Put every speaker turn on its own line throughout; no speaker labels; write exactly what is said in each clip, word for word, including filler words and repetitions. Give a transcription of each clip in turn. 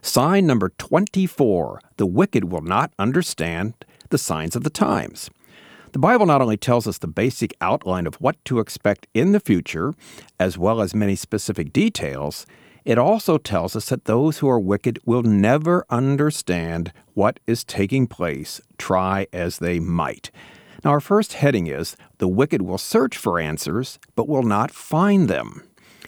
Sign number twenty-four, the wicked will not understand the signs of the times. The Bible not only tells us the basic outline of what to expect in the future, as well as many specific details, it also tells us that those who are wicked will never understand what is taking place, try as they might. Now, our first heading is, the wicked will search for answers, but will not find them.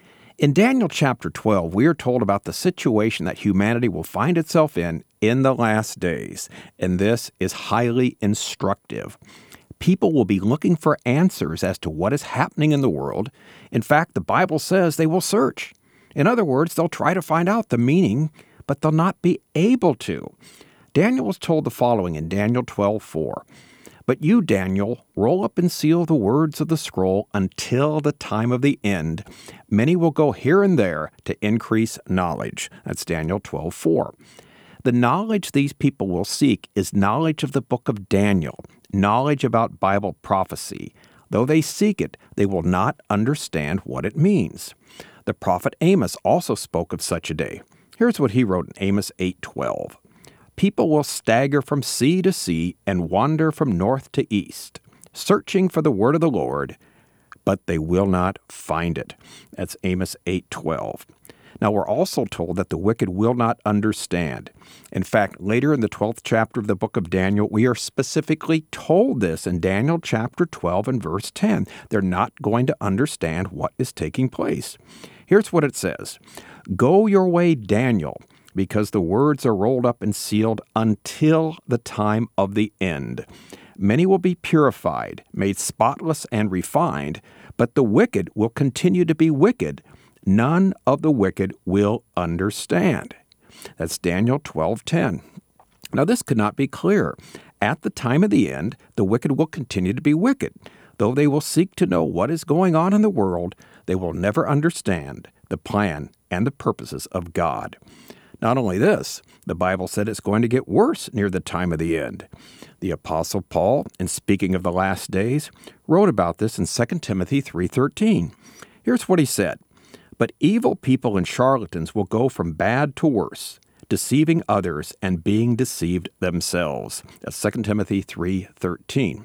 In Daniel chapter twelve, we are told about the situation that humanity will find itself in in the last days, and this is highly instructive. People will be looking for answers as to what is happening in the world. In fact, the Bible says they will search. In other words, they'll try to find out the meaning, but they'll not be able to. Daniel was told the following in Daniel twelve four. But you, Daniel, roll up and seal the words of the scroll until the time of the end. Many will go here and there to increase knowledge. That's Daniel twelve four. The knowledge these people will seek is knowledge of the book of Daniel, knowledge about Bible prophecy. Though they seek it, they will not understand what it means. The prophet Amos also spoke of such a day. Here's what he wrote in Amos eight twelve. People will stagger from sea to sea and wander from north to east, searching for the word of the Lord, but they will not find it. That's Amos eight twelve. Now, we're also told that the wicked will not understand. In fact, later in the twelfth chapter of the book of Daniel, we are specifically told this in Daniel chapter twelve and verse ten. They're not going to understand what is taking place. Here's what it says. Go your way, Daniel, because the words are rolled up and sealed until the time of the end. Many will be purified, made spotless and refined, but the wicked will continue to be wicked. None of the wicked will understand. That's Daniel twelve ten. Now, this could not be clearer. At the time of the end, the wicked will continue to be wicked. Though they will seek to know what is going on in the world, they will never understand the plan and the purposes of God. Not only this, the Bible said it's going to get worse near the time of the end. The Apostle Paul, in speaking of the last days, wrote about this in Second Timothy three thirteen. Here's what he said. But evil people and charlatans will go from bad to worse, deceiving others and being deceived themselves. That's Second Timothy three thirteen.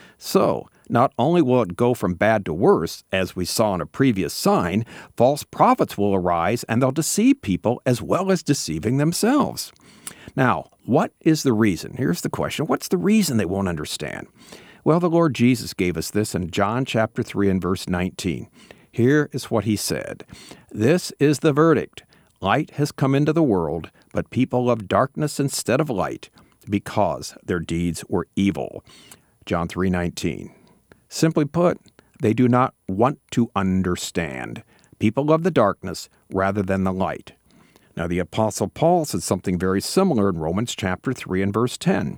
So, not only will it go from bad to worse, as we saw in a previous sign, false prophets will arise and they'll deceive people as well as deceiving themselves. Now, what is the reason? Here's the question. What's the reason they won't understand? Well, the Lord Jesus gave us this in John chapter three and verse nineteen. Here is what he said. This is the verdict. Light has come into the world, but people love darkness instead of light because their deeds were evil. John three nineteen. Simply put, they do not want to understand. People love the darkness rather than the light. Now, the Apostle Paul said something very similar in Romans chapter three and verse ten.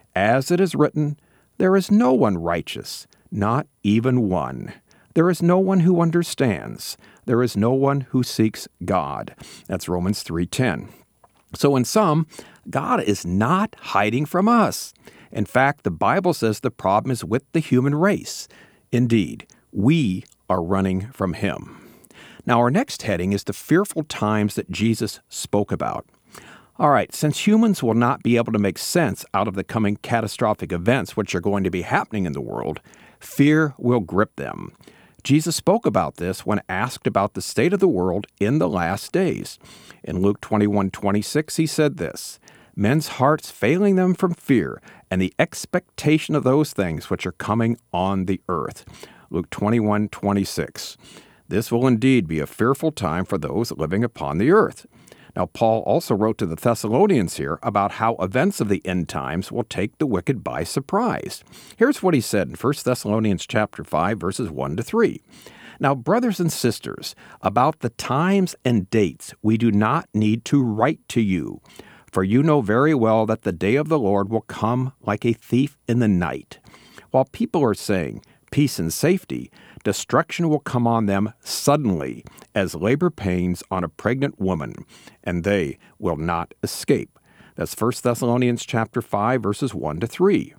As it is written, there is no one righteous, not even one. There is no one who understands. There is no one who seeks God. That's Romans three ten. So in sum, God is not hiding from us. In fact, the Bible says the problem is with the human race. Indeed, we are running from him. Now, our next heading is the fearful times that Jesus spoke about. All right, since humans will not be able to make sense out of the coming catastrophic events which are going to be happening in the world, fear will grip them. Jesus spoke about this when asked about the state of the world in the last days. In Luke twenty-one twenty-six, he said this, men's hearts failing them from fear and the expectation of those things which are coming on the earth. Luke twenty-one twenty-six. This will indeed be a fearful time for those living upon the earth. Now, Paul also wrote to the Thessalonians here about how events of the end times will take the wicked by surprise. Here's what he said in First Thessalonians chapter five, verses one to three. Now, brothers and sisters, about the times and dates we do not need to write to you, for you know very well that the day of the Lord will come like a thief in the night. While people are saying peace and safety, destruction will come on them suddenly as labor pains on a pregnant woman, and they will not escape. That's First Thessalonians chapter five, verses one to three.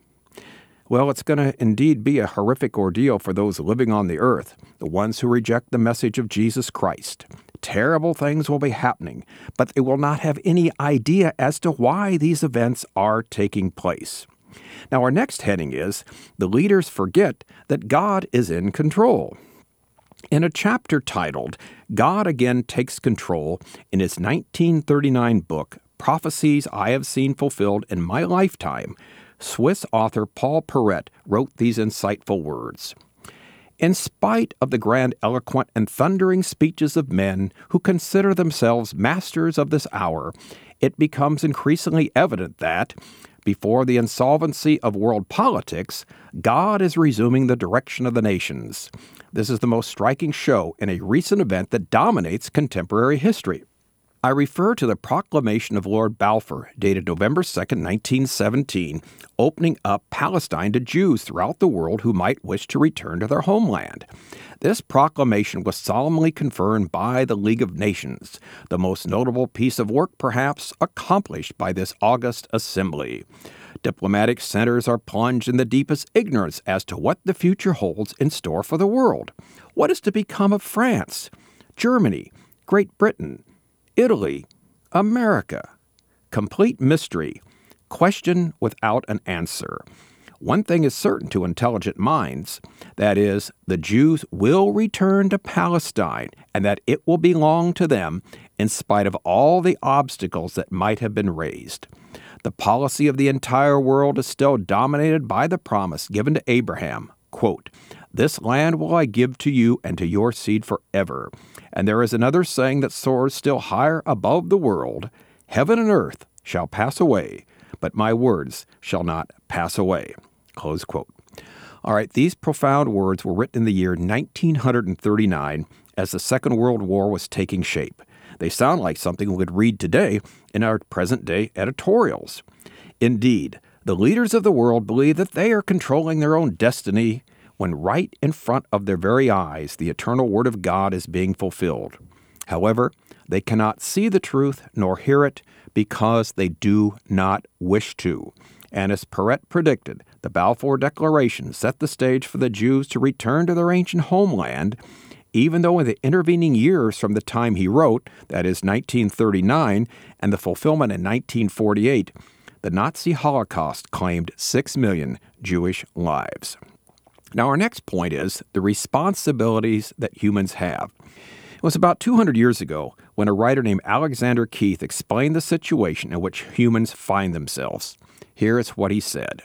Well, it's going to indeed be a horrific ordeal for those living on the earth, the ones who reject the message of Jesus Christ. Terrible things will be happening, but they will not have any idea as to why these events are taking place. Now, our next heading is, the leaders forget that God is in control. In a chapter titled, God Again Takes Control, in his nineteen thirty-nine book, Prophecies I Have Seen Fulfilled in My Lifetime, Swiss author Paul Perret wrote these insightful words. In spite of the grandiloquent and thundering speeches of men who consider themselves masters of this hour, it becomes increasingly evident that, before the insolvency of world politics, God is resuming the direction of the nations. This is the most striking show in a recent event that dominates contemporary history. I refer to the proclamation of Lord Balfour, dated November second, nineteen seventeen, opening up Palestine to Jews throughout the world who might wish to return to their homeland. This proclamation was solemnly confirmed by the League of Nations, the most notable piece of work perhaps accomplished by this august assembly. Diplomatic centers are plunged in the deepest ignorance as to what the future holds in store for the world. What is to become of France, Germany, Great Britain, Italy, America? Complete mystery, question without an answer. One thing is certain to intelligent minds, that is, the Jews will return to Palestine and that it will belong to them in spite of all the obstacles that might have been raised. The policy of the entire world is still dominated by the promise given to Abraham, quote, "This land will I give to you and to your seed forever." And there is another saying that soars still higher above the world, "Heaven and earth shall pass away, but my words shall not pass away." Close quote. All right, these profound words were written in the year nineteen thirty-nine as the Second World War was taking shape. They sound like something we would read today in our present-day editorials. Indeed, the leaders of the world believe that they are controlling their own destiny when right in front of their very eyes the eternal Word of God is being fulfilled. However, they cannot see the truth nor hear it because they do not wish to. And as Perret predicted, the Balfour Declaration set the stage for the Jews to return to their ancient homeland, even though in the intervening years from the time he wrote, that is nineteen thirty-nine, and the fulfillment in nineteen forty-eight, the Nazi Holocaust claimed six million Jewish lives. Now, our next point is the responsibilities that humans have. It was about two hundred years ago when a writer named Alexander Keith explained the situation in which humans find themselves. Here is what he said.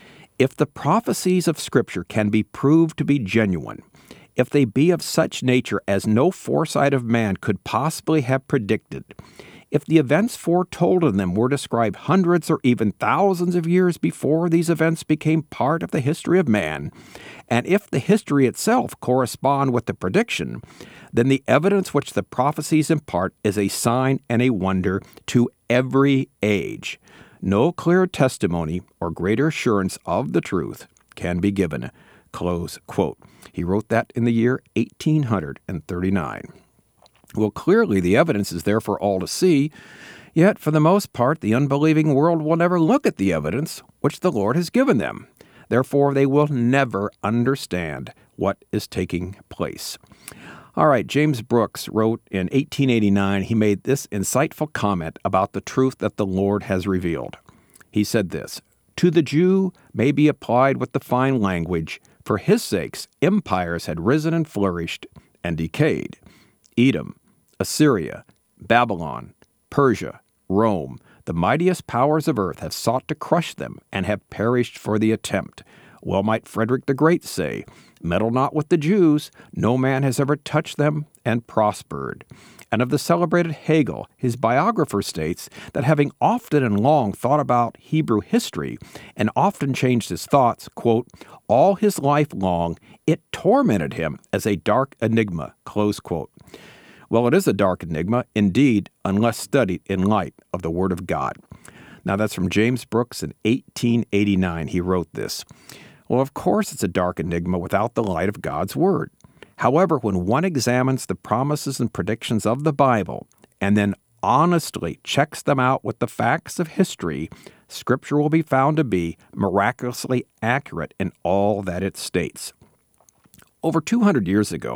If the prophecies of Scripture can be proved to be genuine, if they be of such nature as no foresight of man could possibly have predicted, if the events foretold in them were described hundreds or even thousands of years before these events became part of the history of man, and if the history itself correspond with the prediction, then the evidence which the prophecies impart is a sign and a wonder to every age. No clearer testimony or greater assurance of the truth can be given. Close quote. He wrote that in the year eighteen thirty-nine. Well, clearly the evidence is there for all to see, yet for the most part the unbelieving world will never look at the evidence which the Lord has given them. Therefore, they will never understand what is taking place. All right, James Brooks wrote in eighteen eighty-nine, he made this insightful comment about the truth that the Lord has revealed. He said this, "To the Jew may be applied with the fine language, for his sakes empires had risen and flourished and decayed. Edom, Assyria, Babylon, Persia, Rome, the mightiest powers of earth have sought to crush them and have perished for the attempt. Well might Frederick the Great say, 'Meddle not with the Jews, no man has ever touched them and prospered.' And of the celebrated Hegel, his biographer states that having often and long thought about Hebrew history and often changed his thoughts, quote, 'all his life long it tormented him as a dark enigma,' close quote. Well, it is a dark enigma, indeed, unless studied in light of the Word of God." Now, that's from James Brooks in eighteen eighty-nine. He wrote this. Well, of course it's a dark enigma without the light of God's Word. However, when one examines the promises and predictions of the Bible and then honestly checks them out with the facts of history, Scripture will be found to be miraculously accurate in all that it states. Over two hundred years ago,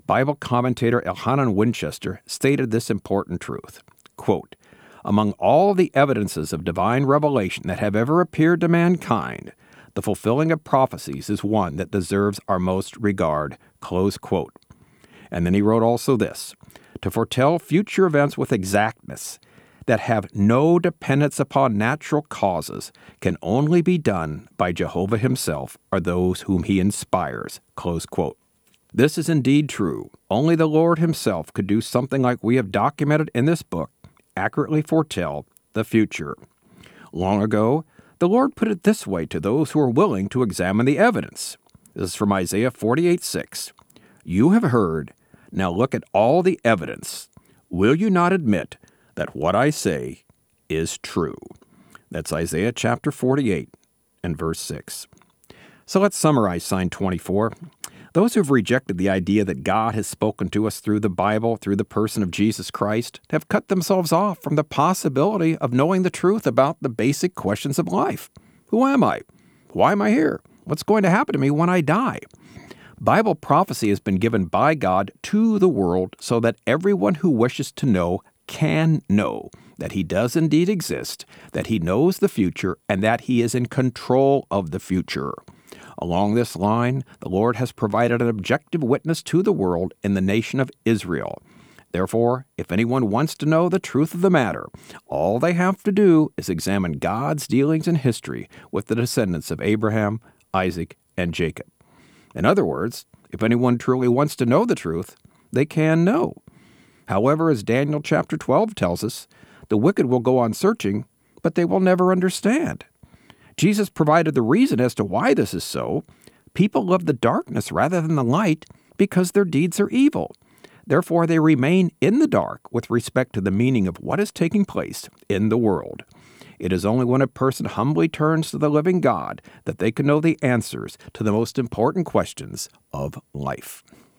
Bible commentator Elhanan Winchester stated this important truth, quote, "Among all the evidences of divine revelation that have ever appeared to mankind, the fulfilling of prophecies is one that deserves our most regard," close quote. And then he wrote also this, "To foretell future events with exactness that have no dependence upon natural causes can only be done by Jehovah himself or those whom he inspires," close quote. This is indeed true. Only the Lord himself could do something like we have documented in this book, accurately foretell the future. Long ago, the Lord put it this way to those who are willing to examine the evidence. This is from Isaiah forty-eight six. "You have heard, now look at all the evidence. Will you not admit that what I say is true?" That's Isaiah chapter forty-eight and verse six. So let's summarize sign twenty-four. Those who have rejected the idea that God has spoken to us through the Bible, through the person of Jesus Christ, have cut themselves off from the possibility of knowing the truth about the basic questions of life. Who am I? Why am I here? What's going to happen to me when I die? Bible prophecy has been given by God to the world so that everyone who wishes to know can know that he does indeed exist, that he knows the future, and that he is in control of the future. Along this line, the Lord has provided an objective witness to the world in the nation of Israel. Therefore, if anyone wants to know the truth of the matter, all they have to do is examine God's dealings in history with the descendants of Abraham, Isaac, and Jacob. In other words, if anyone truly wants to know the truth, they can know. However, as Daniel chapter twelve tells us, the wicked will go on searching, but they will never understand. Jesus provided the reason as to why this is so. People love the darkness rather than the light because their deeds are evil. Therefore, they remain in the dark with respect to the meaning of what is taking place in the world. It is only when a person humbly turns to the living God that they can know the answers to the most important questions of life.